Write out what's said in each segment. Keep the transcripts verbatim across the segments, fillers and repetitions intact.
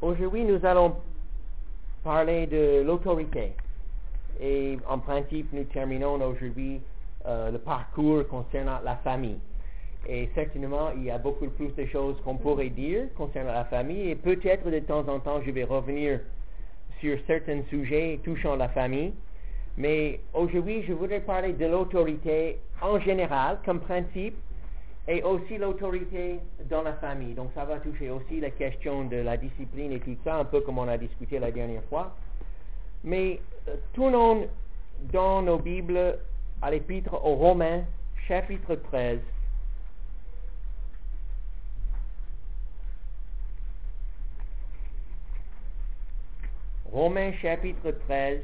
Aujourd'hui, nous allons parler de l'autorité. Et en principe, nous terminons aujourd'hui euh, le parcours concernant la famille. Et certainement, il y a beaucoup plus de choses qu'on pourrait dire concernant la famille. Et peut-être de temps en temps, je vais revenir sur certains sujets touchant la famille. Mais aujourd'hui, je voudrais parler de l'autorité en général, comme principe, et aussi l'autorité dans la famille. Donc ça va toucher aussi la question de la discipline et tout ça, un peu comme on a discuté la dernière fois. Mais euh, tournons dans nos Bibles à l'épître aux Romains, chapitre treize. Romains chapitre treize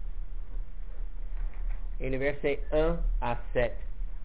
et le verset un à sept.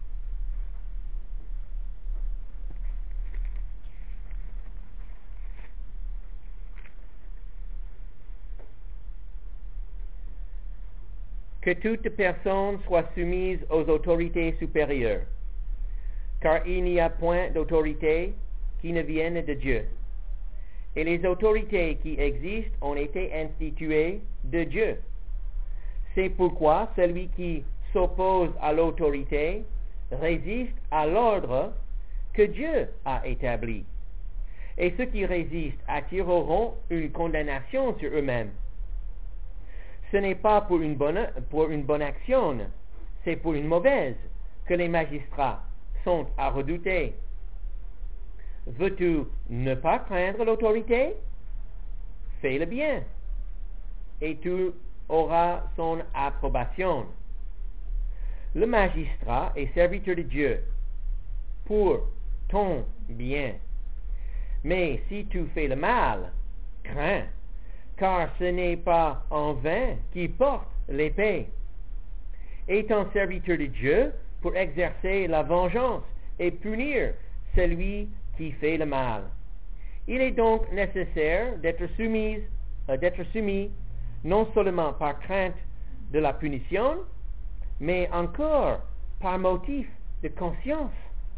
Que toute personne soit soumise aux autorités supérieures, car il n'y a point d'autorité qui ne vienne de Dieu. Et les autorités qui existent ont été instituées de Dieu. C'est pourquoi celui qui s'oppose à l'autorité résiste à l'ordre que Dieu a établi. Et ceux qui résistent attireront une condamnation sur eux-mêmes. Ce n'est pas pour une bonne, pour une bonne action, c'est pour une mauvaise que les magistrats sont à redouter. Veux-tu ne pas craindre l'autorité? Fais le bien, et tu auras son approbation. Le magistrat est serviteur de Dieu pour ton bien. Mais si tu fais le mal, crains, car ce n'est pas en vain qu'il porte l'épée. Étant serviteur de Dieu pour exercer la vengeance et punir celui qui fait le mal. Il est donc nécessaire d'être soumis, euh, d'être soumis non seulement par crainte de la punition, mais encore par motif de conscience.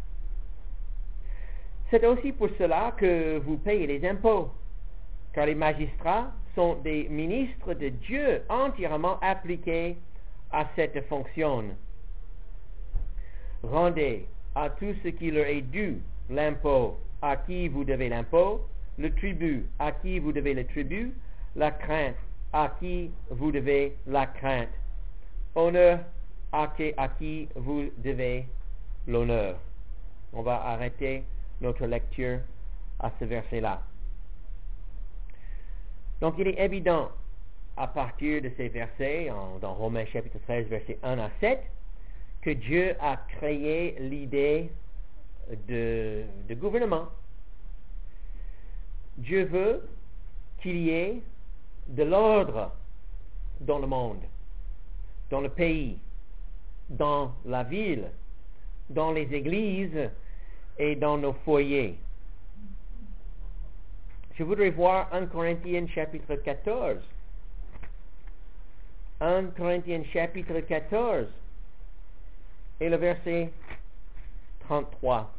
C'est aussi pour cela que vous payez les impôts, car les magistrats sont des ministres de Dieu entièrement appliqués à cette fonction. Rendez à tout ce qui leur est dû l'impôt à qui vous devez l'impôt, le tribut à qui vous devez le tribut, la crainte à qui vous devez la crainte, honneur à qui, à qui vous devez l'honneur. On va arrêter notre lecture à ce verset-là. Donc il est évident à partir de ces versets, en, dans Romains chapitre treize, versets un à sept, que Dieu a créé l'idée de, de gouvernement. Dieu veut qu'il y ait de l'ordre dans le monde, dans le pays, dans la ville, dans les églises et dans nos foyers. Je voudrais voir un Corinthiens chapitre quatorze. un Corinthiens chapitre quatorze et le verset trente-trois.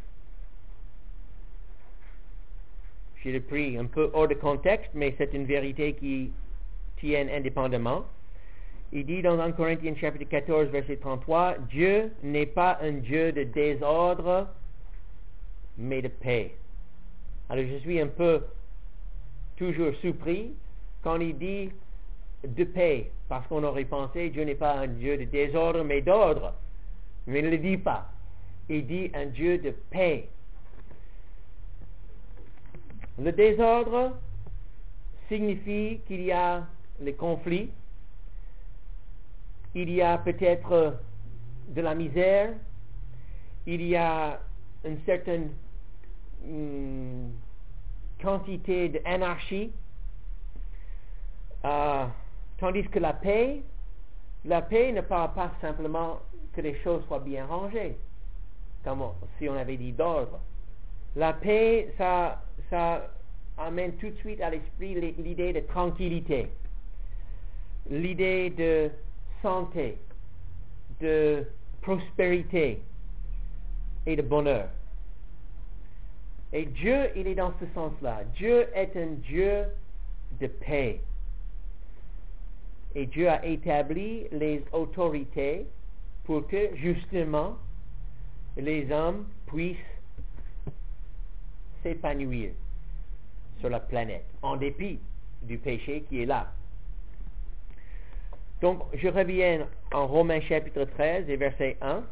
Je l'ai pris un peu hors de contexte, mais c'est une vérité qui tient indépendamment. Il dit dans un Corinthiens chapitre quatorze, verset trente-trois, « Dieu n'est pas un Dieu de désordre, mais de paix. » Alors je suis un peu toujours surpris quand il dit de paix, parce qu'on aurait pensé Dieu n'est pas un Dieu de désordre, mais d'ordre. Mais il ne le dit pas. Il dit un Dieu de paix. Le désordre signifie qu'il y a les conflits, il y a peut-être de la misère, il y a une certaine hum, quantité d'anarchie, euh, tandis que la paix, la paix ne parle pas simplement que les choses soient bien rangées, comme si on avait dit d'ordre. La paix, ça, ça amène tout de suite à l'esprit l'idée de tranquillité, l'idée de santé, de prospérité et de bonheur. Et Dieu, il est dans ce sens-là. Dieu est un Dieu de paix. Et Dieu a établi les autorités pour que, justement, les hommes puissent s'épanouir sur la planète, en dépit du péché qui est là. Donc, je reviens en Romains chapitre treize et verset un.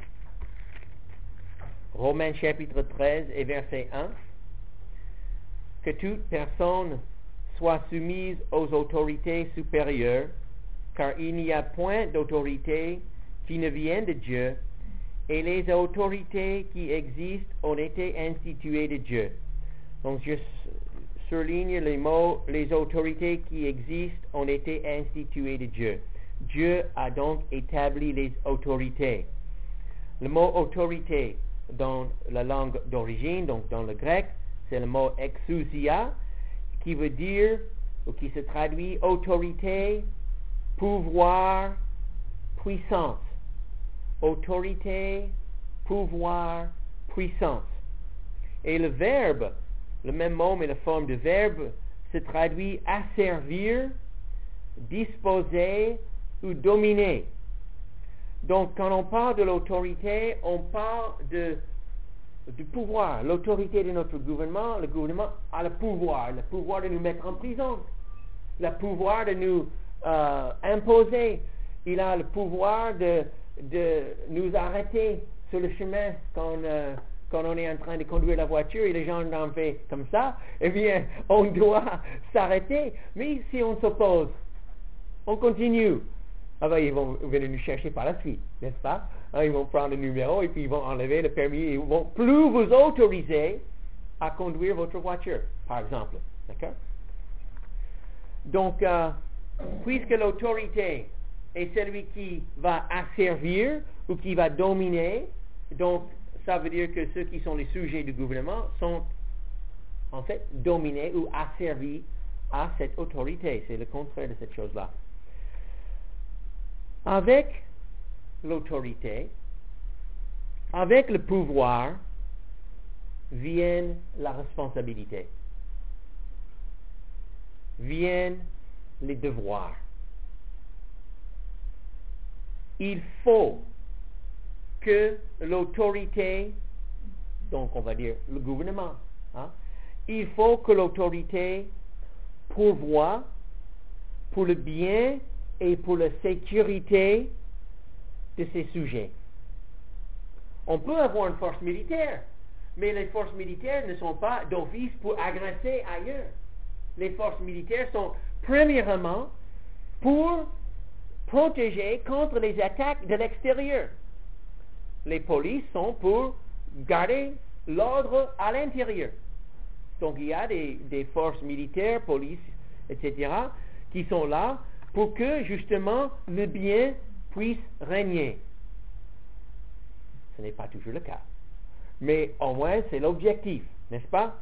Romains chapitre treize et verset un. Que toute personne soit soumise aux autorités supérieures, car il n'y a point d'autorité qui ne vienne de Dieu, et les autorités qui existent ont été instituées de Dieu. Donc, je surligne les mots, les autorités qui existent ont été instituées de Dieu. Dieu a donc établi les autorités. Le mot autorité dans la langue d'origine, donc dans le grec, c'est le mot exousia, qui veut dire, ou qui se traduit autorité, pouvoir, puissance. Autorité, pouvoir, puissance. Et le verbe, le même mot mais la forme de verbe, se traduit asservir, disposer ou dominer. Donc quand on parle de l'autorité, on parle de, du pouvoir. L'autorité de notre gouvernement, le gouvernement a le pouvoir, le pouvoir de nous mettre en prison, le pouvoir de nous euh, imposer. Il a le pouvoir de, de nous arrêter sur le chemin quand, euh, quand on est en train de conduire la voiture et les gens en font comme ça. Eh bien, on doit s'arrêter. Mais si on s'oppose, on continue. Ah ben, ils vont venir nous chercher par la suite, n'est-ce pas? Hein, ils vont prendre le numéro et puis ils vont enlever le permis et ils vont plus vous autoriser à conduire votre voiture, par exemple. D'accord? Donc, euh, puisque l'autorité est celui qui va asservir ou qui va dominer, donc ça veut dire que ceux qui sont les sujets du gouvernement sont en fait dominés ou asservis à cette autorité. C'est le contraire de cette chose-là. Avec l'autorité, avec le pouvoir, vient la responsabilité, viennent les devoirs. Il faut que l'autorité, donc on va dire le gouvernement, hein, il faut que l'autorité pourvoie pour le bien et pour la sécurité de ses sujets. On peut avoir une force militaire, mais les forces militaires ne sont pas d'office pour agresser ailleurs. Les forces militaires sont premièrement pour protéger contre les attaques de l'extérieur. Les polices sont pour garder l'ordre à l'intérieur. Donc il y a des, des forces militaires, police, et cetera, qui sont là pour que justement le bien puisse régner. Ce n'est pas toujours le cas. Mais au moins c'est l'objectif, n'est-ce pas?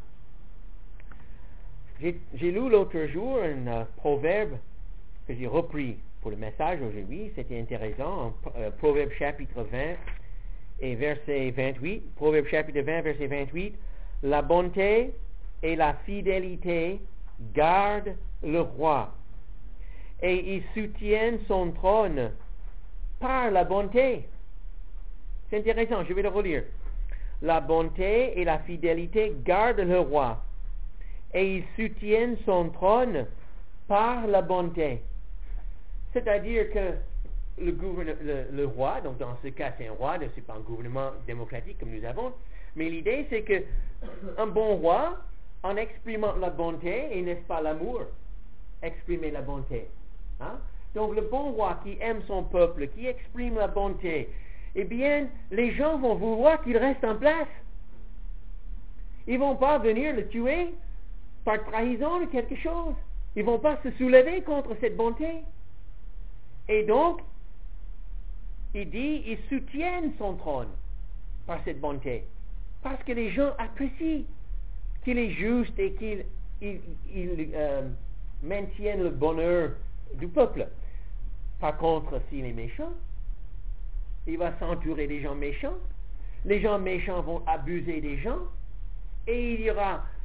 J'ai, j'ai lu l'autre jour un uh, proverbe que j'ai repris pour le message aujourd'hui. C'était intéressant. En, uh, Proverbe chapitre vingt et verset vingt-huit. Proverbe chapitre vingt, verset vingt-huit. La bonté et la fidélité gardent le roi, et il soutient son trône par la bonté. C'est intéressant, je vais le relire. La bonté et la fidélité gardent le roi, et il soutient son trône par la bonté. C'est-à-dire que le, gouverne- le, le roi, donc dans ce cas c'est un roi, ce n'est pas un gouvernement démocratique comme nous avons, mais l'idée c'est que un bon roi, en exprimant la bonté, et n'est-ce pas l'amour, exprimer la bonté. Hein? Donc le bon roi qui aime son peuple, qui exprime la bonté, eh bien, les gens vont vouloir qu'il reste en place. Ils ne vont pas venir le tuer par trahison ou quelque chose. Ils ne vont pas se soulever contre cette bonté. Et donc, il dit, ils soutiennent son trône par cette bonté. Parce que les gens apprécient qu'il est juste et qu'il il, il, euh, maintienne le bonheur du peuple. Par contre, s'il est méchant, il va s'entourer des gens méchants. Les gens méchants vont abuser des gens. Et il y aura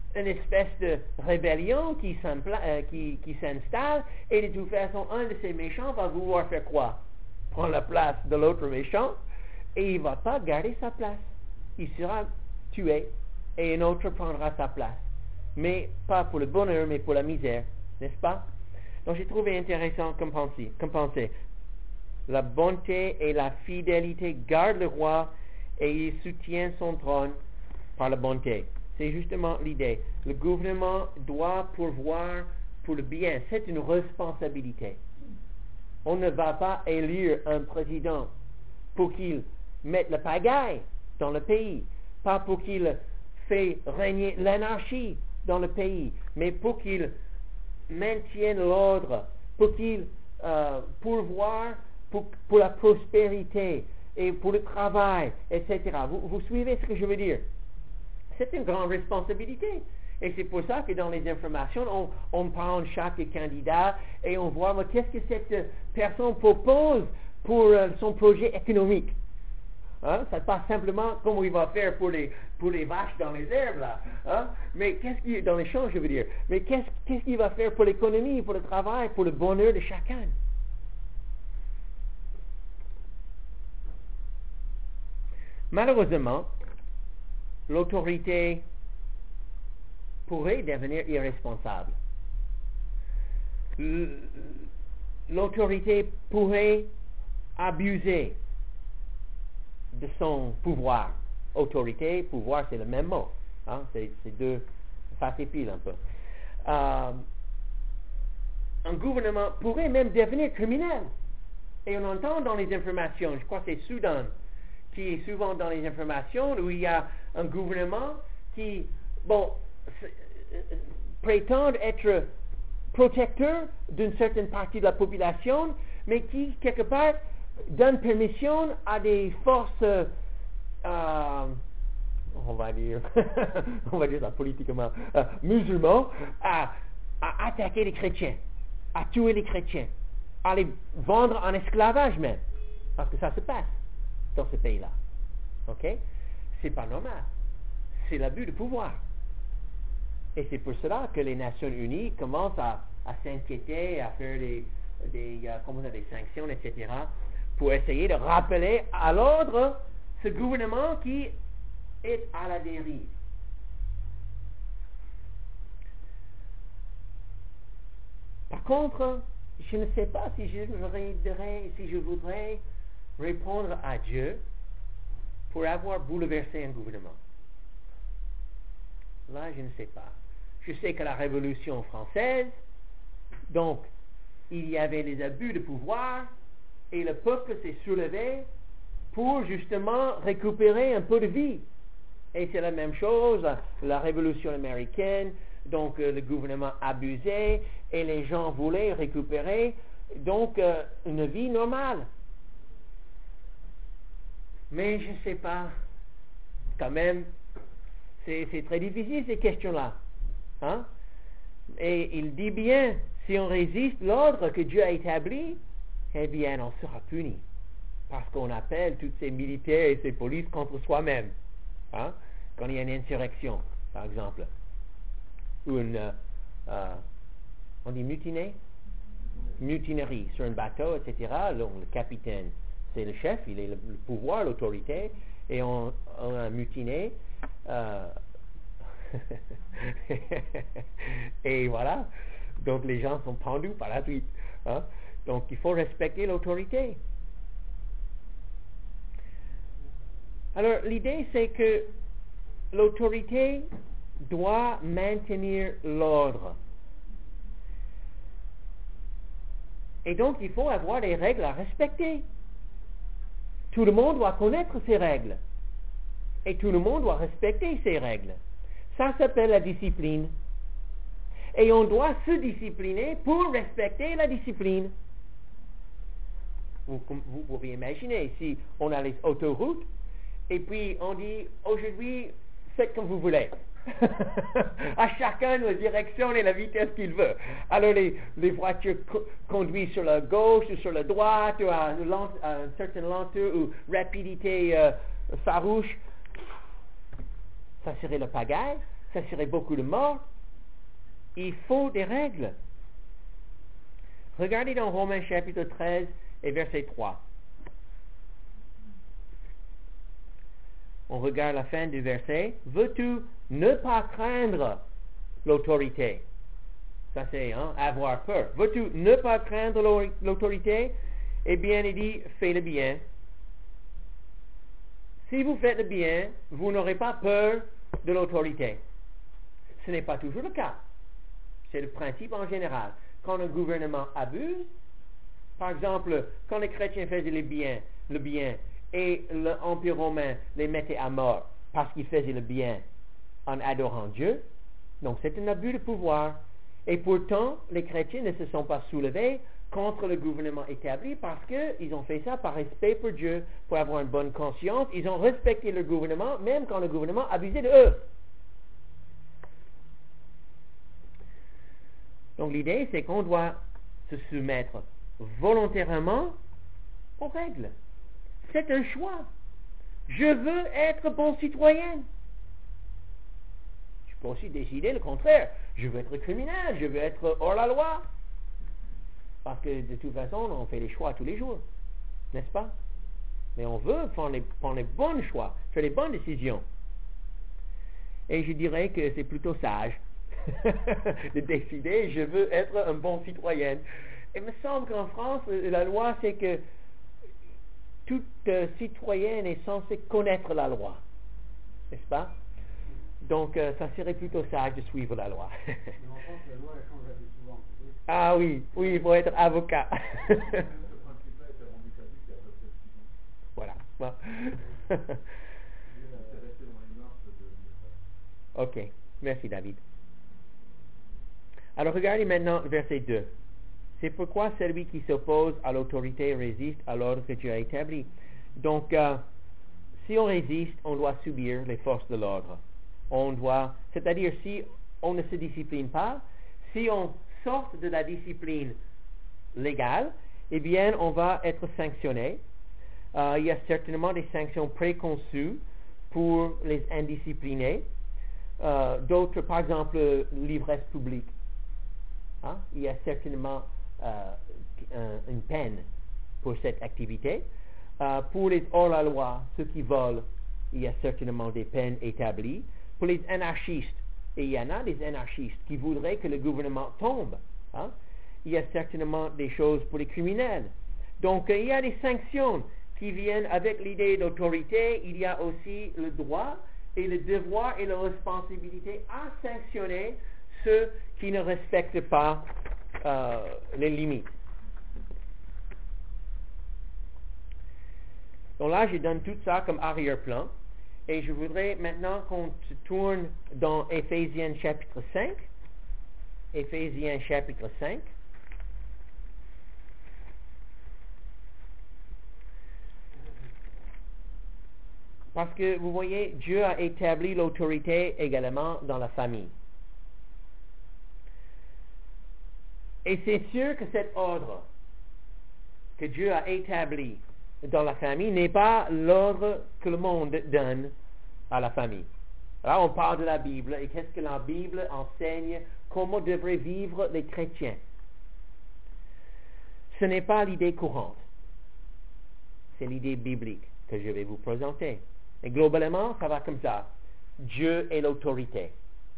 une espèce de rébellion qui, euh, qui, qui s'installe, et de toute façon, un de ces méchants va vouloir faire quoi? Prendre la place de l'autre méchant, et il ne va pas garder sa place. Il sera tué, et un autre prendra sa place. Mais pas pour le bonheur, mais pour la misère, n'est-ce pas? Donc j'ai trouvé intéressant comme pensée, comme pensée. La bonté et la fidélité gardent le roi, et il soutient son trône par la bonté. C'est justement l'idée. Le gouvernement doit pourvoir pour le bien. C'est une responsabilité. On ne va pas élire un président pour qu'il mette la pagaille dans le pays, pas pour qu'il fait régner l'anarchie dans le pays, mais pour qu'il maintienne l'ordre, pour qu'il euh, pourvoie pour, pour la prospérité et pour le travail, et cetera. Vous, vous suivez ce que je veux dire? C'est une grande responsabilité. Et c'est pour ça que dans les informations, on, on prend chaque candidat et on voit mais qu'est-ce que cette personne propose pour euh, son projet économique. Hein? Ça passe simplement comment il va faire pour les, pour les vaches dans les herbes, là. Hein? Mais qu'est-ce qu'il, dans les champs, je veux dire. Mais qu'est-ce, qu'est-ce qu'il va faire pour l'économie, pour le travail, pour le bonheur de chacun? Malheureusement, l'autorité pourrait devenir irresponsable. L'autorité pourrait abuser de son pouvoir. Autorité, pouvoir, c'est le même mot. Hein? C'est, c'est deux face et pile un peu. Euh, un gouvernement pourrait même devenir criminel. Et on entend dans les informations, je crois que c'est Soudan, qui est souvent dans les informations, où il y a un gouvernement qui, bon, prétend être protecteur d'une certaine partie de la population, mais qui, quelque part, donne permission à des forces, euh, on va dire, on va dire ça politiquement, euh, musulmans, à, à attaquer les chrétiens, à tuer les chrétiens, à les vendre en esclavage même, parce que ça se passe dans ce pays-là. Ok? C'est pas normal. C'est l'abus de pouvoir. Et c'est pour cela que les Nations Unies commencent à, à s'inquiéter, à faire des, des, euh, comment dire, des sanctions, et cetera, pour essayer de rappeler à l'ordre ce gouvernement qui est à la dérive. Par contre, je ne sais pas si je voudrais, si je voudrais répondre à Dieu pour avoir bouleversé un gouvernement. Là, je ne sais pas. Je sais que la Révolution française, donc, il y avait les abus de pouvoir et le peuple s'est soulevé pour justement récupérer un peu de vie. Et c'est la même chose, la Révolution américaine, donc euh, le gouvernement abusait et les gens voulaient récupérer donc euh, une vie normale. Mais je ne sais pas, quand même, c'est, c'est très difficile ces questions-là. Hein? Et il dit bien, si on résiste l'ordre que Dieu a établi, eh bien on sera puni. Parce qu'on appelle tous ces militaires et ces polices contre soi-même. Hein? Quand il y a une insurrection, par exemple. Ou une, euh, euh, on dit mutiné? Mutinerie sur un bateau, et cetera. Le, le capitaine, c'est le chef, il est le, le pouvoir, l'autorité, et on, on a mutiné. Euh, et voilà. Donc les gens sont pendus par la suite. Hein? Donc il faut respecter l'autorité. Alors l'idée c'est que l'autorité doit maintenir l'ordre. Et donc il faut avoir des règles à respecter. Tout le monde doit connaître ces règles. Et tout le monde doit respecter ces règles. Ça s'appelle la discipline. Et on doit se discipliner pour respecter la discipline. Vous, vous pouvez imaginer, si on a les autoroutes, et puis on dit, aujourd'hui, faites comme vous voulez. À chacun la direction et la vitesse qu'il veut. Alors les, les voitures co- conduisent sur la gauche ou sur la droite, ou à une, lent, à une certaine lenteur ou rapidité euh, farouche. Ça serait le pagaille. ça serait beaucoup de morts. Il faut des règles. Regardez dans Romains chapitre treize et verset trois. On regarde la fin du verset. Veux-tu ne pas craindre l'autorité? Ça c'est hein, avoir peur. Veux-tu ne pas craindre l'autorité? Eh bien, il dit, fais le bien. Si vous faites le bien, vous n'aurez pas peur de l'autorité. Ce n'est pas toujours le cas. C'est le principe en général. Quand un gouvernement abuse, par exemple, quand les chrétiens faisaient le bien, le bien et l'Empire romain les mettait à mort parce qu'ils faisaient le bien en adorant Dieu, donc c'est un abus de pouvoir. Et pourtant, les chrétiens ne se sont pas soulevés contre le gouvernement établi parce qu'ils ont fait ça par respect pour Dieu, pour avoir une bonne conscience. Ils ont respecté le gouvernement, même quand le gouvernement abusait de eux. Donc l'idée, c'est qu'on doit se soumettre volontairement aux règles. C'est un choix. Je veux être bon citoyen. Je peux aussi décider le contraire. Je veux être criminel, je veux être hors la loi. Parce que de toute façon, on fait les choix tous les jours. N'est-ce pas? Mais on veut prendre les, prendre les bons choix, faire les bonnes décisions. Et je dirais que c'est plutôt sage de décider, je veux être un bon citoyen. Il me semble qu'en France, la loi, c'est que tout euh, citoyen est censé connaître la loi. N'est-ce pas? Donc, euh, ça serait plutôt sage de suivre la loi. Mais en France, la loi, elle change assez souvent. Oui. Ah oui, oui, il faut être avocat. Ce principe-là était rendu caduc il y a à peu près six ans. Voilà. Bon. Il est intéressé dans les mœurs de dire ça. Ok, merci David. Alors regardez maintenant le verset deux. C'est pourquoi celui qui s'oppose à l'autorité résiste à l'ordre que Dieu a établi. Donc, euh, si on résiste, on doit subir les forces de l'ordre. On doit, c'est-à-dire si on ne se discipline pas, si on sort de la discipline légale, eh bien, on va être sanctionné. Euh, il y a certainement des sanctions préconçues pour les indisciplinés. Euh, d'autres, par exemple, l'ivresse publique. Hein? Il y a certainement euh, un, une peine pour cette activité. Euh, pour les hors-la-loi, ceux qui volent, il y a certainement des peines établies. Pour les anarchistes, et il y en a des anarchistes qui voudraient que le gouvernement tombe, hein? Il y a certainement des choses pour les criminels. Donc, euh, il y a des sanctions qui viennent avec l'idée d'autorité. Il y a aussi le droit et le devoir et la responsabilité à sanctionner ceux qui ne respectent pas euh, les limites. Donc là, je donne tout ça comme arrière-plan. Et je voudrais maintenant qu'on se tourne dans Éphésiens chapitre cinq. Éphésiens chapitre cinq. Parce que vous voyez, Dieu a établi l'autorité également dans la famille. Et c'est sûr que cet ordre que Dieu a établi dans la famille n'est pas l'ordre que le monde donne à la famille. Là, on parle de la Bible et qu'est-ce que la Bible enseigne, comment devraient vivre les chrétiens. Ce n'est pas l'idée courante. C'est l'idée biblique que je vais vous présenter. Et globalement, ça va comme ça. Dieu est l'autorité.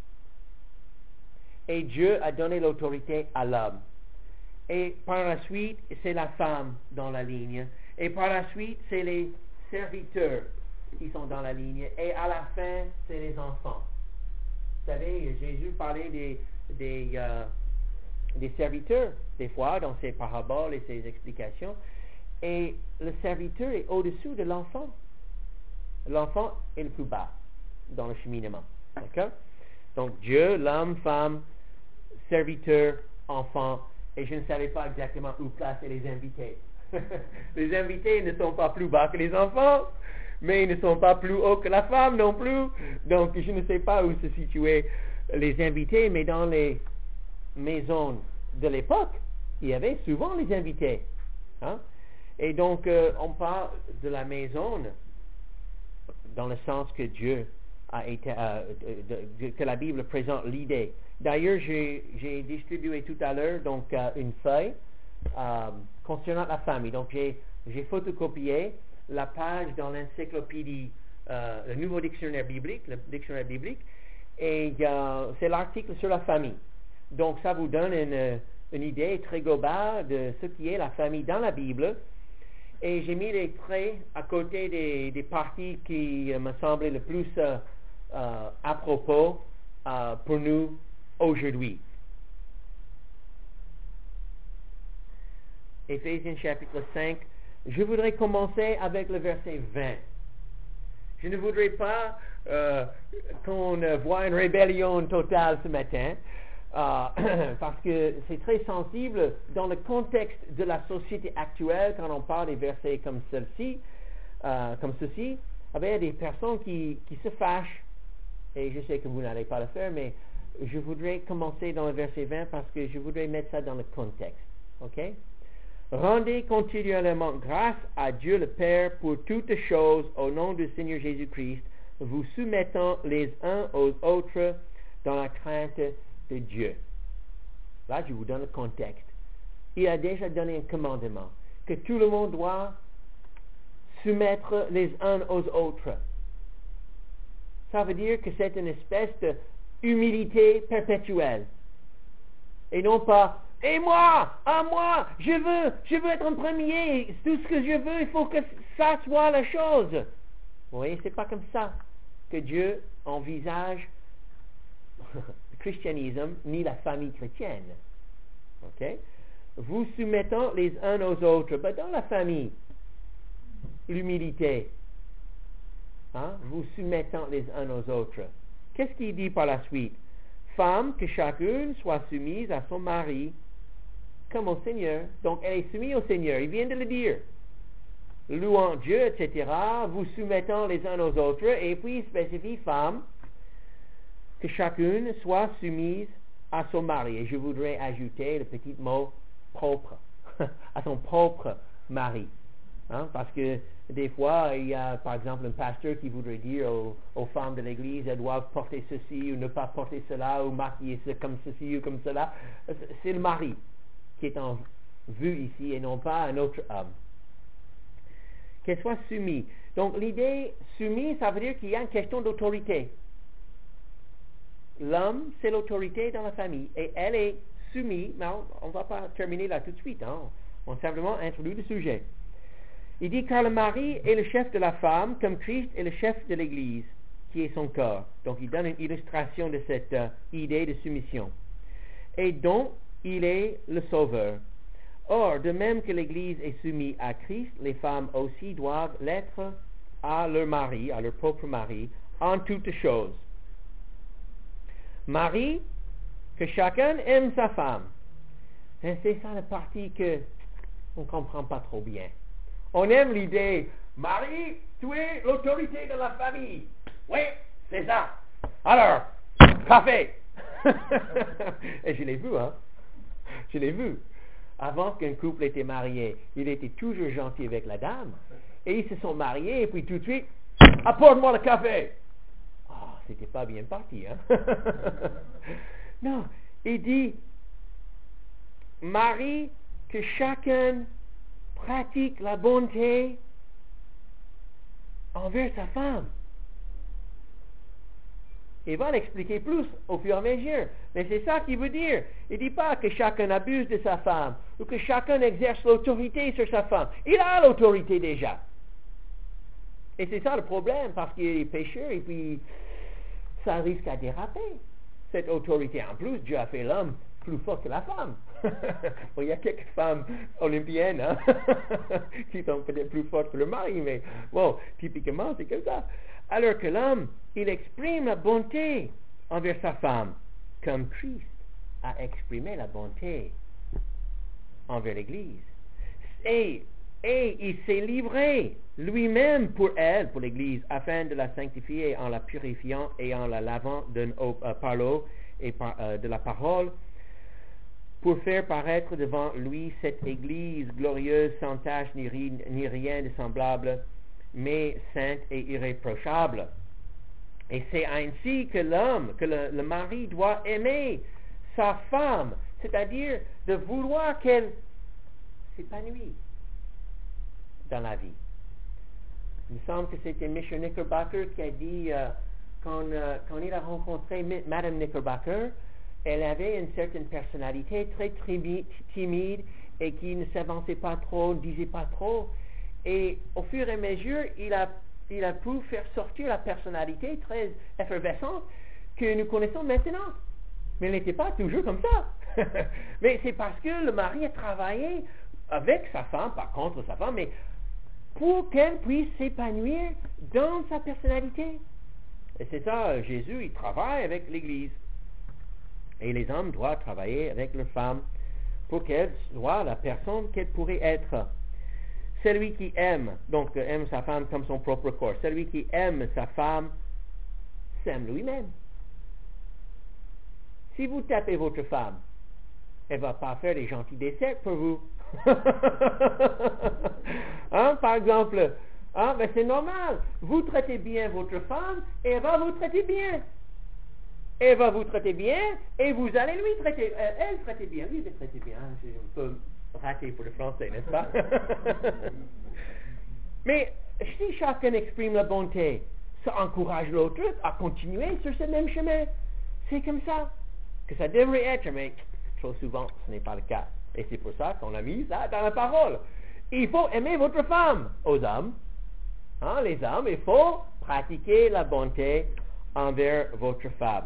Et Dieu a donné l'autorité à l'homme. Et par la suite, c'est la femme dans la ligne. Et par la suite, c'est les serviteurs qui sont dans la ligne. Et à la fin, c'est les enfants. Vous savez, Jésus parlait des, des, euh, des serviteurs, des fois, dans ses paraboles et ses explications. Et le serviteur est au-dessous de l'enfant. L'enfant est le plus bas dans le cheminement. D'accord? Donc, Dieu, l'homme, femme, serviteur, enfant. Et je ne savais pas exactement où placer les invités. Les invités ne sont pas plus bas que les enfants, mais ils ne sont pas plus hauts que la femme non plus. Donc, je ne sais pas où se situer les invités, mais dans les maisons de l'époque, il y avait souvent les invités. Hein? Et donc, euh, on parle de la maison dans le sens que Dieu a été, euh, de, de, que la Bible présente l'idée. D'ailleurs, j'ai, j'ai distribué tout à l'heure donc euh, une feuille euh, concernant la famille. Donc, j'ai, j'ai photocopié la page dans l'encyclopédie, euh, le nouveau dictionnaire biblique, le dictionnaire biblique, et euh, c'est l'article sur la famille. Donc, ça vous donne une, une idée très globale de ce qui est la famille dans la Bible. Et j'ai mis les traits à côté des, des parties qui euh, me semblaient le plus euh, euh, à propos euh, pour nous aujourd'hui. Éphésiens chapitre cinq. Je voudrais commencer avec le verset vingt. Je ne voudrais pas euh, qu'on euh, voit une rébellion totale ce matin, euh, parce que c'est très sensible dans le contexte de la société actuelle quand on parle des versets comme celle-ci, euh, comme ceci. Il y a des personnes qui, qui se fâchent, et je sais que vous n'allez pas le faire, mais je voudrais commencer dans le verset vingt parce que je voudrais mettre ça dans le contexte. OK? Rendez continuellement grâce à Dieu le Père pour toutes choses au nom du Seigneur Jésus-Christ, vous soumettant les uns aux autres dans la crainte de Dieu. Là, je vous donne le contexte. Il a déjà donné un commandement que tout le monde doit soumettre les uns aux autres. Ça veut dire que c'est une espèce d'humilité perpétuelle. Et non pas « Et moi, à moi, je veux, je veux être en premier, tout ce que je veux, il faut que ça soit la chose. » Vous voyez, c'est pas comme ça que Dieu envisage le christianisme ni la famille chrétienne. OK? Vous soumettant les uns aux autres. Ben, dans la famille, l'humilité. Hein? Vous soumettant les uns aux autres. Qu'est-ce qu'il dit par la suite? Femme, que chacune soit soumise à son mari comme au Seigneur. Donc, elle est soumise au Seigneur. Il vient de le dire. Louant Dieu, et cetera, vous soumettant les uns aux autres. Et puis, il spécifie femme, que chacune soit soumise à son mari. Et je voudrais ajouter le petit mot propre, à son propre mari. Hein? Parce que des fois, il y a par exemple un pasteur qui voudrait dire aux, aux femmes de l'église, elles doivent porter ceci ou ne pas porter cela, ou maquiller ce comme ceci ou comme cela. C'est le mari qui est en vue ici et non pas un autre homme. Qu'elle soit soumise. Donc l'idée soumise, ça veut dire qu'il y a une question d'autorité. L'homme, c'est l'autorité dans la famille. Et elle est soumise, mais on ne va pas terminer là tout de suite. Hein. On simplement introduit le sujet. Il dit, car le mari est le chef de la femme, comme Christ est le chef de l'Église, qui est son corps. Donc il donne une illustration de cette uh, idée de soumission. Et dont il est le sauveur. Or, de même que l'Église est soumise à Christ, les femmes aussi doivent l'être à leur mari, à leur propre mari, en toutes choses. Mari, que chacun aime sa femme. Et c'est ça la partie que on ne comprend pas trop bien. On aime l'idée, Marie, tu es l'autorité de la famille. Oui, c'est ça. Alors, café. Et je l'ai vu, hein. Je l'ai vu. Avant qu'un couple était marié, il était toujours gentil avec la dame. Et ils se sont mariés, et puis tout de suite, apporte-moi le café. Ah, oh, c'était pas bien parti, hein. Non, il dit, Marie, que chacun pratique la bonté envers sa femme. Il va l'expliquer plus au fur et à mesure. Mais c'est ça qu'il veut dire. Il ne dit pas que chacun abuse de sa femme ou que chacun exerce l'autorité sur sa femme. Il a l'autorité déjà. Et c'est ça le problème, parce qu'il est pécheur et puis ça risque à déraper, cette autorité. En plus, Dieu a fait l'homme plus fort que la femme. Bon, il y a quelques femmes olympiennes hein, qui sont peut-être plus fortes que le mari, mais bon, typiquement, c'est comme ça. Alors que l'homme, il exprime la bonté envers sa femme, comme Christ a exprimé la bonté envers l'Église. Et, et il s'est livré lui-même pour elle, pour l'Église, afin de la sanctifier en la purifiant et en la lavant de, euh, par l'eau et par, euh, de la parole, pour faire paraître devant lui cette Église glorieuse, sans tache ni, ni rien de semblable, mais sainte et irréprochable. Et c'est ainsi que l'homme, que le, le mari doit aimer sa femme, c'est-à-dire de vouloir qu'elle s'épanouisse dans la vie. Il me semble que c'était Mister Knickerbocker qui a dit, euh, quand, euh, quand il a rencontré Madame Knickerbocker, elle avait une certaine personnalité très timide et qui ne s'avançait pas trop, ne disait pas trop. Et au fur et à mesure, il a, il a pu faire sortir la personnalité très effervescente que nous connaissons maintenant. Mais elle n'était pas toujours comme ça. Mais c'est parce que le mari a travaillé avec sa femme, pas contre sa femme, mais pour qu'elle puisse s'épanouir dans sa personnalité. Et c'est ça, Jésus, il travaille avec l'Église. Et les hommes doivent travailler avec leurs femmes pour qu'elle soit la personne qu'elle pourrait être. Celui qui aime, donc aime sa femme comme son propre corps, celui qui aime sa femme s'aime lui-même. Si vous tapez votre femme, elle ne va pas faire des gentils desserts pour vous. Hein, par exemple, hein, ben c'est normal. Vous traitez bien votre femme et elle va vous traiter bien. Elle va vous traiter bien et vous allez lui traiter. Euh, elle traiter bien, lui il traiter bien. Je suis un peu raté pour le français, n'est-ce pas? Mais si chacun exprime la bonté, ça encourage l'autre à continuer sur ce même chemin. C'est comme ça que ça devrait être, mais trop souvent, ce n'est pas le cas. Et c'est pour ça qu'on a mis ça dans la parole. Il faut aimer votre femme aux hommes. Hein, les hommes, il faut pratiquer la bonté envers votre femme.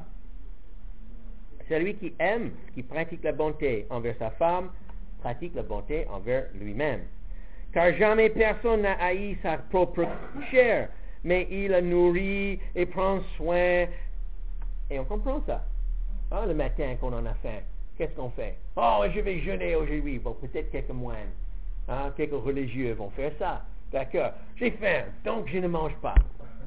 Celui qui aime, qui pratique la bonté envers sa femme, pratique la bonté envers lui-même. Car jamais personne n'a haï sa propre chair, mais il la nourrit et prend soin. Et on comprend ça. Hein, le matin, qu'on en a faim, qu'est-ce qu'on fait? Oh, je vais jeûner aujourd'hui. Bon, peut-être quelques moines, hein, quelques religieux vont faire ça. D'accord. J'ai faim, donc je ne mange pas.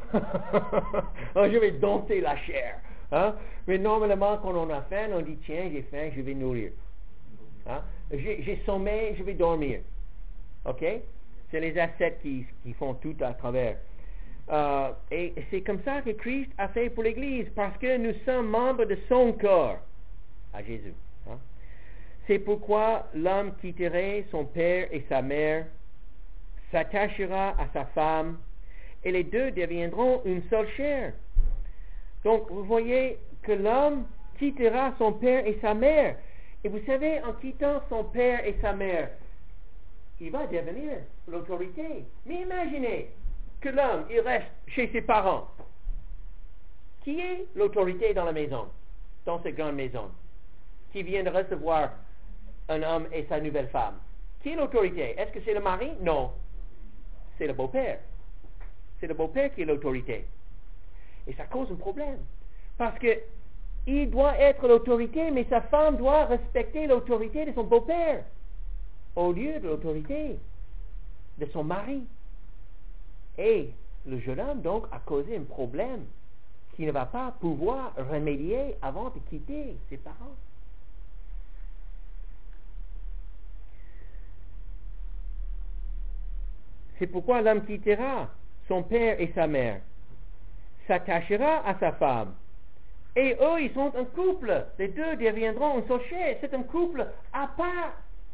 Oh, je vais dompter la chair. Hein? Mais normalement, quand on a faim, on dit, tiens, j'ai faim, je vais nourrir. Hein? J'ai, j'ai sommeil, je vais dormir. OK? C'est les ascètes qui, qui font tout à travers. Euh, et c'est comme ça que Christ a fait pour l'Église, parce que nous sommes membres de son corps, à Jésus. Hein? C'est pourquoi l'homme quitterait son père et sa mère, s'attachera à sa femme, et les deux deviendront une seule chair. Donc, vous voyez que l'homme quittera son père et sa mère. Et vous savez, en quittant son père et sa mère, il va devenir l'autorité. Mais imaginez que l'homme, il reste chez ses parents. Qui est l'autorité dans la maison, dans cette grande maison, qui vient de recevoir un homme et sa nouvelle femme? Qui est l'autorité? Est-ce que c'est le mari? Non. C'est le beau-père. C'est le beau-père qui est l'autorité. Et ça cause un problème. Parce que il doit être l'autorité, mais sa femme doit respecter l'autorité de son beau-père, au lieu de l'autorité de son mari. Et le jeune homme, donc, a causé un problème qu'il ne va pas pouvoir remédier avant de quitter ses parents. C'est pourquoi l'homme quittera son père et sa mère, s'attachera à sa femme. Et eux, ils sont un couple. Les deux deviendront un seul chair. C'est un couple à part.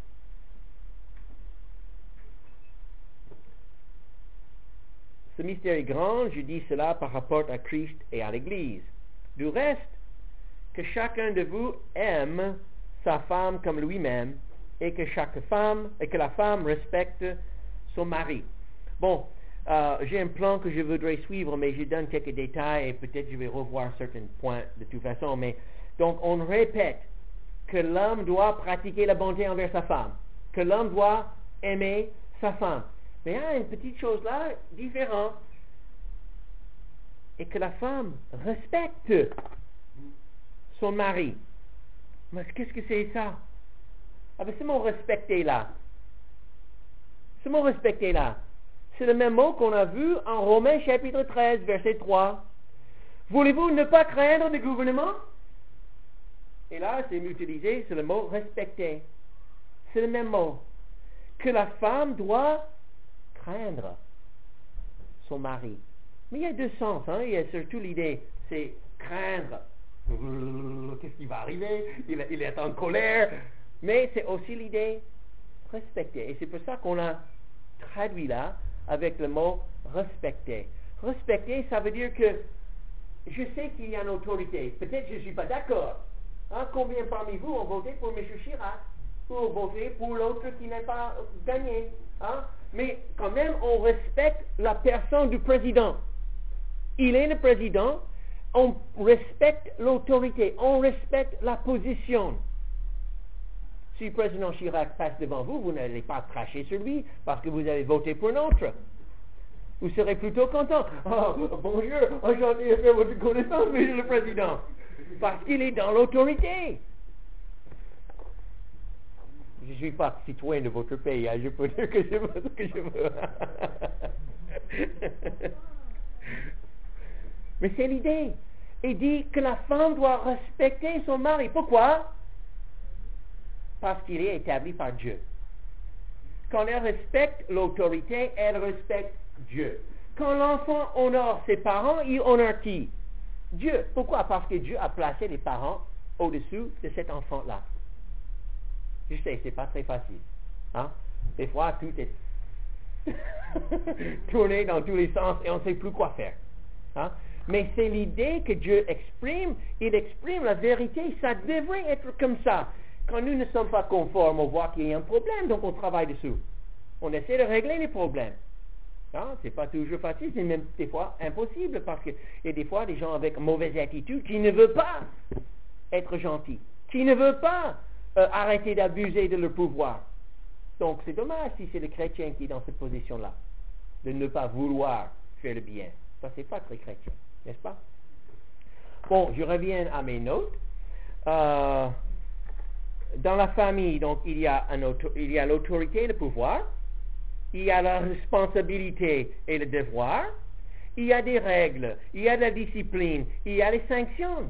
Ce mystère est grand, je dis cela par rapport à Christ et à l'Église. Du reste, que chacun de vous aime sa femme comme lui-même, et que chaque femme, et que la femme respecte son mari. Bon, euh, j'ai un plan que je voudrais suivre, mais je donne quelques détails et peut-être je vais revoir certains points de toute façon. Mais donc, on répète que l'homme doit pratiquer la bonté envers sa femme, que l'homme doit aimer sa femme. Mais il y a une petite chose là, différente, et que la femme respecte son mari. Mais qu'est-ce que c'est ça? Ah ben, ce mot respecter là. Ce mot respecter là, c'est le même mot qu'on a vu en Romains chapitre treize, verset trois. Voulez-vous ne pas craindre le gouvernement? Et là, c'est utilisé, c'est le mot respecter. C'est le même mot. Que la femme doit craindre son mari. Mais il y a deux sens, hein? Il y a surtout l'idée c'est craindre. Qu'est-ce qui va arriver? Il, il est en colère. Mais c'est aussi l'idée respecter. Et c'est pour ça qu'on a traduit là avec le mot respecter. Respecter, ça veut dire que je sais qu'il y a une autorité. Peut-être je ne suis pas d'accord. Hein, combien parmi vous ont voté pour M. Chirac ou ont voté pour l'autre qui n'a pas gagné? Hein? Mais quand même, on respecte la personne du président. Il est le président. On respecte l'autorité. On respecte la position. Si le président Chirac passe devant vous, vous n'allez pas cracher sur lui parce que vous avez voté pour un autre. Vous serez plutôt content. Oh, bonjour, enchanté de faire votre connaissance, monsieur le président. Parce qu'il est dans l'autorité. Je ne suis pas citoyen de votre pays, hein. Je peux dire que je veux ce que je veux. Mais c'est l'idée. Il dit que la femme doit respecter son mari. Pourquoi? Parce qu'il est établi par Dieu. Quand elle respecte l'autorité, elle respecte Dieu. Quand l'enfant honore ses parents, il honore qui? Dieu. Pourquoi? Parce que Dieu a placé les parents au-dessous de cet enfant-là. Je sais, c'est pas très facile. Hein? Des fois, tout est tourné dans tous les sens et on ne sait plus quoi faire. Hein? Mais c'est l'idée que Dieu exprime. Il exprime la vérité. Ça devrait être comme ça. Quand nous ne sommes pas conformes, on voit qu'il y a un problème, donc on travaille dessous. On essaie de régler les problèmes. Hein? C'est pas toujours facile, c'est même des fois impossible parce qu'il y a des fois des gens avec mauvaise attitude qui ne veulent pas être gentils, qui ne veulent pas euh, arrêter d'abuser de leur pouvoir. Donc c'est dommage si c'est le chrétien qui est dans cette position-là, de ne pas vouloir faire le bien. Ça c'est pas très chrétien, n'est-ce pas? Bon, je reviens à mes notes. Euh, dans la famille, donc il y a, un auto, il y a l'autorité et le pouvoir. Il y a la responsabilité et le devoir. Il y a des règles. Il y a de la discipline. Il y a les sanctions.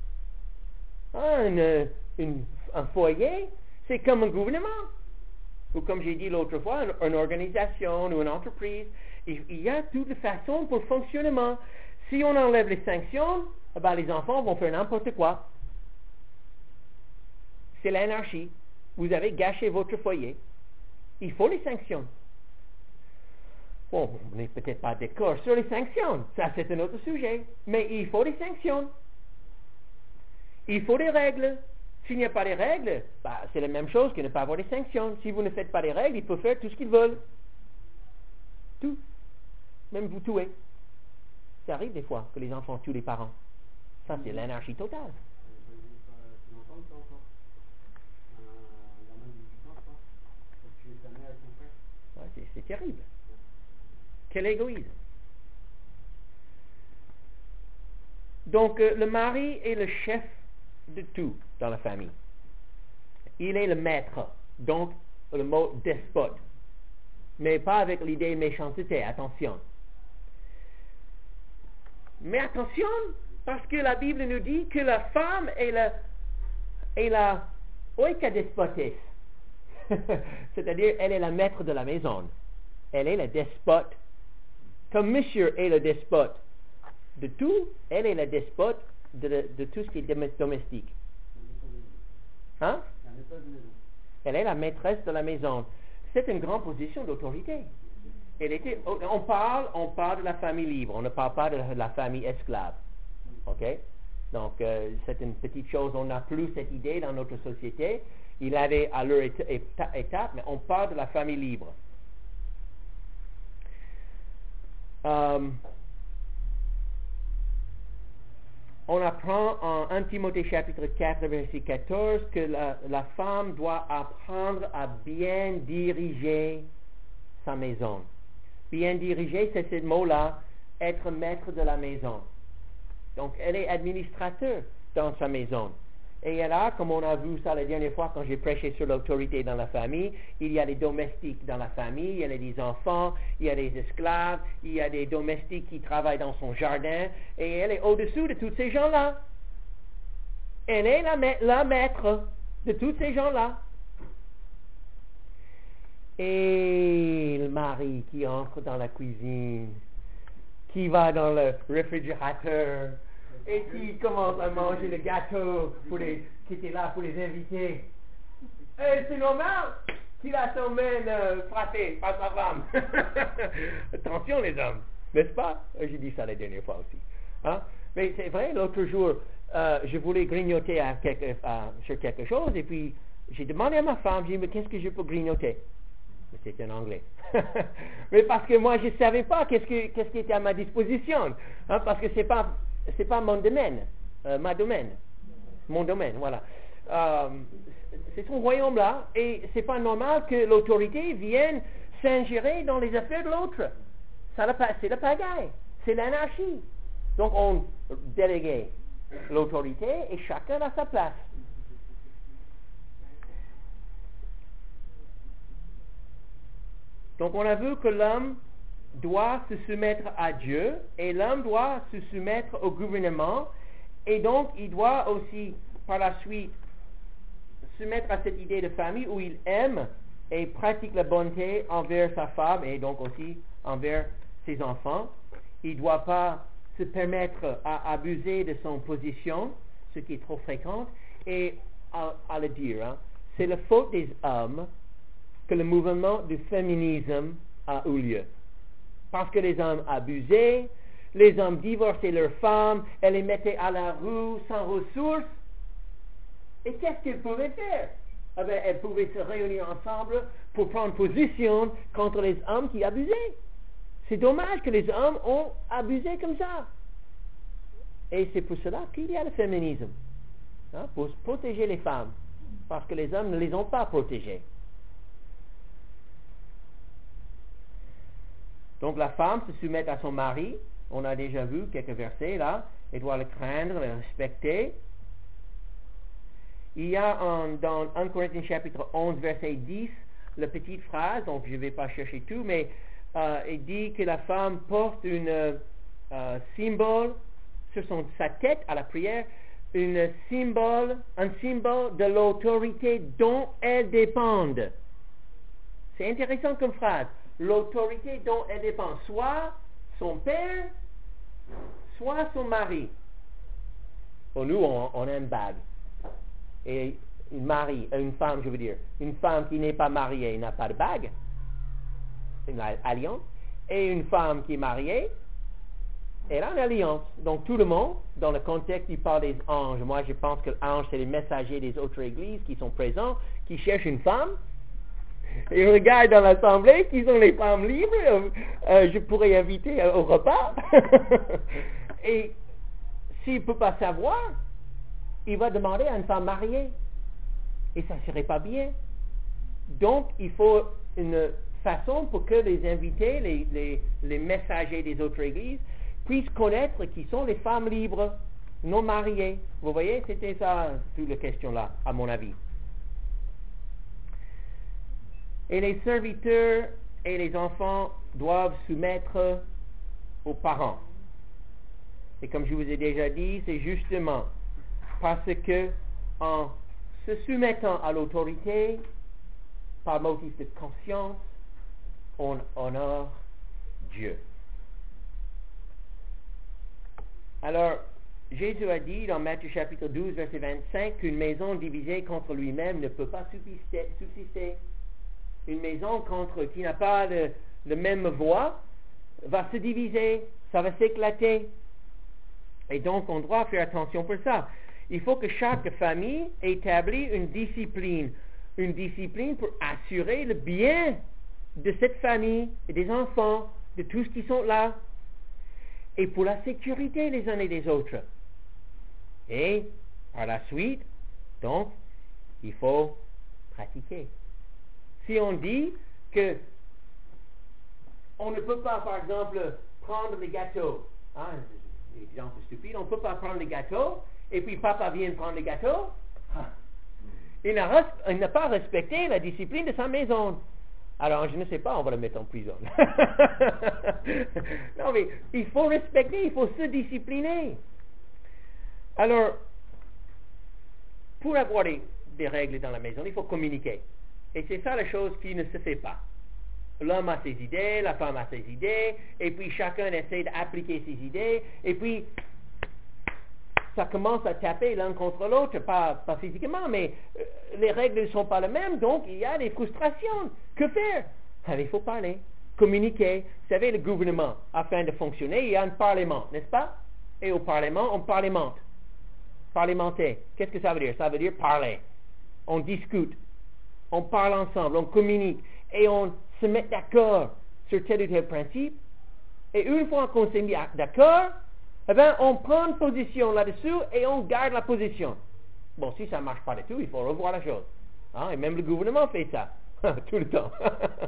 Un, une, un foyer, c'est comme un gouvernement. Ou comme j'ai dit l'autre fois, une, une organisation ou une entreprise. Il, il y a toutes les façons pour le fonctionnement. Si on enlève les sanctions, eh ben les enfants vont faire n'importe quoi. C'est l'anarchie. Vous avez gâché votre foyer. Il faut les sanctions. Bon, on n'est peut-être pas d'accord sur les sanctions. Ça, c'est un autre sujet. Mais il faut des sanctions. Il faut des règles. S'il n'y a pas de règles, bah, c'est la même chose que ne pas avoir des sanctions. Si vous ne faites pas des règles, ils peuvent faire tout ce qu'ils veulent. Tout. Même vous tuer. Ça arrive des fois que les enfants tuent les parents. Ça, c'est l'anarchie totale. Ouais, c'est, c'est terrible. Quel égoïsme. Donc, euh, le mari est le chef de tout dans la famille. Il est le maître. Donc, le mot despote. Mais pas avec l'idée méchanceté, attention. Mais attention, parce que la Bible nous dit que la femme est la, est la oika despotes. C'est-à-dire, elle est la maître de la maison. Elle est la despote. Comme monsieur est le despote de tout, elle est la despote de, de, de tout ce qui est domestique. Hein? Elle est la maîtresse de la maison. C'est une grande position d'autorité. Elle était, on parle, on parle de la famille libre, on ne parle pas de la, de la famille esclave. Ok? Donc, euh, c'est une petite chose, on n'a plus cette idée dans notre société. Il avait à leur éta- étape, mais on parle de la famille libre. Euh, on apprend en un Timothée chapitre quatre, verset quatorze, que la, la femme doit apprendre à bien diriger sa maison. Bien diriger, c'est ce mot-là, être maître de la maison. Donc, elle est administrateur dans sa maison. Et là, comme on a vu ça la dernière fois quand j'ai prêché sur l'autorité dans la famille, il y a des domestiques dans la famille, il y a des enfants, il y a des esclaves, il y a des domestiques qui travaillent dans son jardin, et elle est au-dessous de tous ces gens-là. Elle est la, ma- la maître de tous ces gens-là. Et le mari qui entre dans la cuisine, qui va dans le réfrigérateur, et qui commence à manger le gâteau pour les, qui était là pour les invités. Et c'est normal qu'il a son main euh, frappée par sa femme. Attention les hommes, n'est-ce pas? J'ai dit ça la dernière fois aussi. Hein? Mais c'est vrai, l'autre jour, euh, je voulais grignoter à quelque, à, sur quelque chose et puis j'ai demandé à ma femme, j'ai dit, mais qu'est-ce que je peux grignoter? Mais c'était en anglais. Mais parce que moi, je ne savais pas qu'est-ce, que, qu'est-ce qui était à ma disposition. Hein, parce que ce n'est pas, c'est pas mon domaine, euh, ma domaine. Mon domaine, voilà. Euh, c'est son royaume là, et c'est pas normal que l'autorité vienne s'ingérer dans les affaires de l'autre. Ça, c'est la pagaille, c'est l'anarchie. Donc on déléguait l'autorité et chacun a sa place. Donc on a vu que l'homme doit se soumettre à Dieu et l'homme doit se soumettre au gouvernement et donc il doit aussi par la suite se mettre à cette idée de famille où il aime et pratique la bonté envers sa femme et donc aussi envers ses enfants. Il ne doit pas se permettre à abuser de son position, ce qui est trop fréquent, et à, à le dire, hein, c'est la faute des hommes que le mouvement du féminisme a eu lieu. Parce que les hommes abusaient, les hommes divorçaient leurs femmes, elles les mettaient à la rue sans ressources. Et qu'est-ce qu'elles pouvaient faire? Eh bien, elles pouvaient se réunir ensemble pour prendre position contre les hommes qui abusaient. C'est dommage que les hommes ont abusé comme ça. Et c'est pour cela qu'il y a le féminisme. Hein, pour protéger les femmes. Parce que les hommes ne les ont pas protégées. Donc la femme se soumet à son mari. On a déjà vu quelques versets là. Elle doit le craindre, le respecter. Il y a en, dans un Corinthiens chapitre onze verset dix la petite phrase, donc je ne vais pas chercher tout, mais euh, il dit que la femme porte une euh, symbole sur son, sa tête à la prière, une symbole, un symbole de l'autorité dont elle dépend. C'est intéressant comme phrase. L'autorité dont elle dépend, soit son père, soit son mari. Pour nous, on, on a une bague. Et une mari, une femme, je veux dire, une femme qui n'est pas mariée n'a pas de bague, une alliance, et une femme qui est mariée, elle a une alliance. Donc tout le monde, dans le contexte, il parle des anges. Moi, je pense que l'ange, c'est les messagers des autres églises qui sont présents, qui cherchent une femme. Et regarde dans l'assemblée qui sont les femmes libres, euh, euh, je pourrais inviter euh, au repas. Et s'il ne peut pas savoir, il va demander à une femme mariée. Et ça ne serait pas bien. Donc, il faut une façon pour que les invités, les, les, les messagers des autres églises, puissent connaître qui sont les femmes libres, non mariées. Vous voyez, c'était ça, toute la question là, à mon avis. Et les serviteurs et les enfants doivent soumettre aux parents. Et comme je vous ai déjà dit, c'est justement parce que en se soumettant à l'autorité, par motif de conscience, on honore Dieu. Alors, Jésus a dit dans Matthieu chapitre douze, verset vingt-cinq, qu'une maison divisée contre lui-même ne peut pas subsister. subsister. Une maison contre qui n'a pas le, le même voix va se diviser, ça va s'éclater. Et donc, on doit faire attention pour ça. Il faut que chaque famille établisse une discipline, une discipline pour assurer le bien de cette famille et des enfants, de tous qui sont là, et pour la sécurité les uns et des autres. Et par la suite, donc, il faut pratiquer. Si on dit que on ne peut pas, par exemple, prendre les gâteaux, hein, exemple stupide, on ne peut pas prendre les gâteaux, et puis papa vient prendre les gâteaux, ah, il n'a, res- il n'a pas respecté la discipline de sa maison. Alors, je ne sais pas, on va le mettre en prison. Non, mais il faut respecter, il faut se discipliner. Alors, pour avoir des, des règles dans la maison, il faut communiquer. Et c'est ça la chose qui ne se fait pas. L'homme a ses idées, la femme a ses idées, et puis chacun essaie d'appliquer ses idées, et puis ça commence à taper l'un contre l'autre, pas, pas physiquement, mais euh, les règles ne sont pas les mêmes, donc il y a des frustrations. Que faire? Alors, il faut parler, communiquer. Vous savez, le gouvernement, afin de fonctionner, il y a un parlement, n'est-ce pas? Et au parlement, on parlemente. Parlementer. Qu'est-ce que ça veut dire? Ça veut dire parler. On discute. On parle ensemble, on communique. Et on se met d'accord sur tel ou tel principe. Et une fois qu'on s'est mis d'accord, eh bien, on prend une position là-dessus et on garde la position. Bon, si ça ne marche pas du tout, il faut revoir la chose. Hein? Et même le gouvernement fait ça, tout le temps.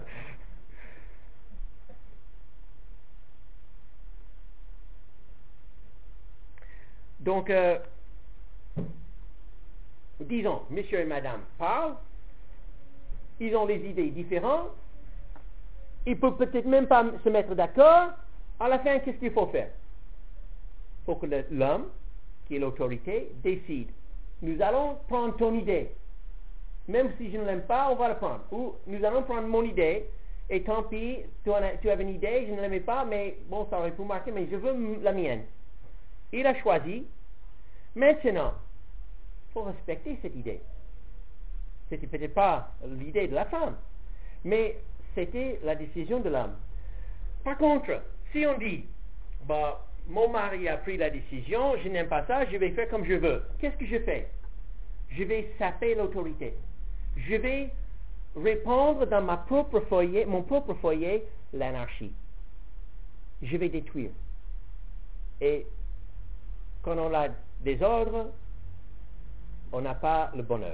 Donc, euh, disons, monsieur et madame parlent, ils ont des idées différentes, ils ne peuvent peut-être même pas se mettre d'accord. À la fin, qu'est-ce qu'il faut faire? Il faut que le, l'homme, qui est l'autorité, décide. Nous allons prendre ton idée. Même si je ne l'aime pas, on va la prendre. Ou nous allons prendre mon idée, et tant pis, tu, as, tu avais une idée, je ne l'aimais pas, mais bon, ça aurait pu marquer, mais je veux la mienne. Il a choisi. Maintenant, il faut respecter cette idée. C'était peut-être pas l'idée de la femme, mais c'était la décision de l'homme. Par contre, si on dit, bah, mon mari a pris la décision, je n'aime pas ça, je vais faire comme je veux. Qu'est-ce que je fais? Je vais saper l'autorité. Je vais répandre dans ma propre foyer, mon propre foyer, l'anarchie. Je vais détruire. Et quand on a des ordres, on n'a pas le bonheur.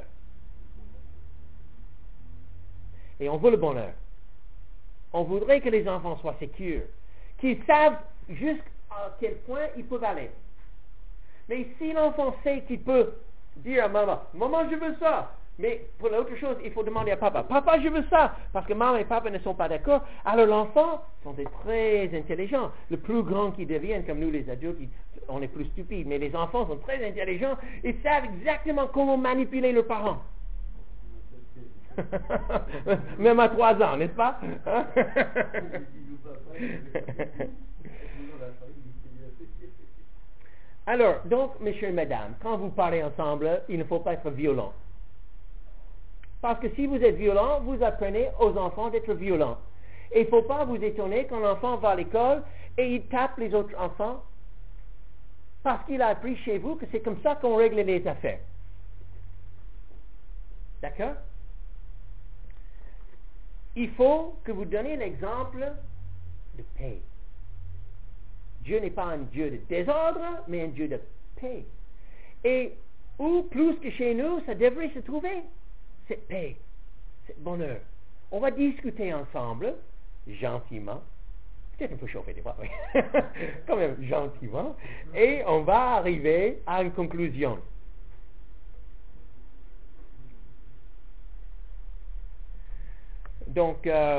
Et on veut le bonheur. On voudrait que les enfants soient sécures, qu'ils savent jusqu'à quel point ils peuvent aller. Mais si l'enfant sait qu'il peut dire à maman, maman je veux ça, mais pour l'autre chose, il faut demander à papa, papa je veux ça, parce que maman et papa ne sont pas d'accord, alors l'enfant sont des très intelligents. Le plus grand qu'ils deviennent, comme nous les adultes, on est plus stupides, mais les enfants sont très intelligents, ils savent exactement comment manipuler leurs parents. Même à trois ans, n'est-ce pas? Alors, donc, messieurs et mesdames, quand vous parlez ensemble, il ne faut pas être violent. Parce que si vous êtes violent, vous apprenez aux enfants d'être violents. Et il ne faut pas vous étonner quand l'enfant va à l'école et il tape les autres enfants parce qu'il a appris chez vous que c'est comme ça qu'on règle les affaires. D'accord? Il faut que vous donniez l'exemple de paix. Dieu n'est pas un Dieu de désordre, mais un Dieu de paix. Et où, plus que chez nous, ça devrait se trouver, cette paix, cette bonheur. On va discuter ensemble, gentiment, peut-être un peu chauffé des fois, oui. Quand même gentiment, et on va arriver à une conclusion. Donc, euh,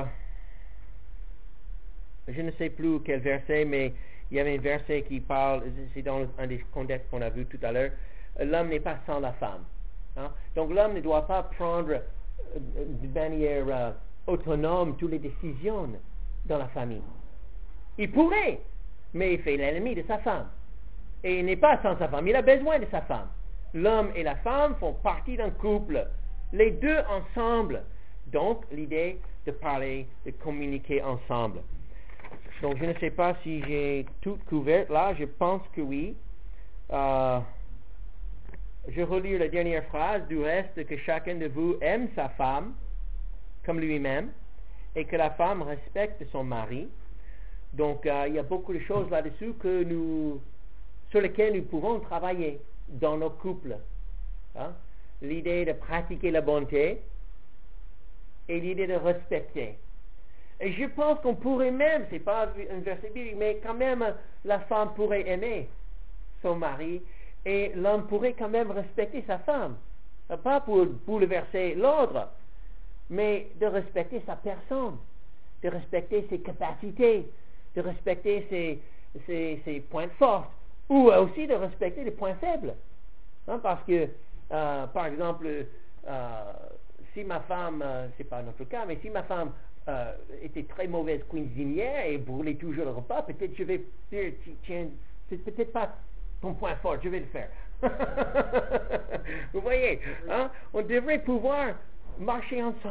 je ne sais plus quel verset, mais il y avait un verset qui parle, c'est dans un des contextes qu'on a vu tout à l'heure, l'homme n'est pas sans la femme. Hein? Donc l'homme ne doit pas prendre euh, de manière euh, autonome toutes les décisions dans la famille. Il pourrait, mais il fait l'ennemi de sa femme. Et il n'est pas sans sa femme, il a besoin de sa femme. L'homme et la femme font partie d'un couple, les deux ensemble. Donc, l'idée de parler, de communiquer ensemble. Donc, je ne sais pas si j'ai tout couvert là, je pense que oui. Euh, je relis la dernière phrase, du reste, que chacun de vous aime sa femme comme lui-même et que la femme respecte son mari. Donc, euh, il y a beaucoup de choses là-dessus que nous, sur lesquelles nous pouvons travailler dans nos couples. Hein? L'idée de pratiquer la bonté et l'idée de respecter. Et je pense qu'on pourrait même, c'est pas un verset biblique, mais quand même la femme pourrait aimer son mari et l'homme pourrait quand même respecter sa femme. Pas pour bouleverser l'ordre, mais de respecter sa personne, de respecter ses capacités, de respecter ses, ses, ses points forts, ou aussi de respecter les points faibles. Hein, parce que, euh, par exemple, euh, si ma femme, euh, c'est pas notre cas, mais si ma femme euh, était très mauvaise cuisinière et brûlait toujours le repas, peut-être je vais dire, tiens, c'est peut-être pas ton point fort, je vais le faire. Vous voyez, hein? On devrait pouvoir marcher ensemble.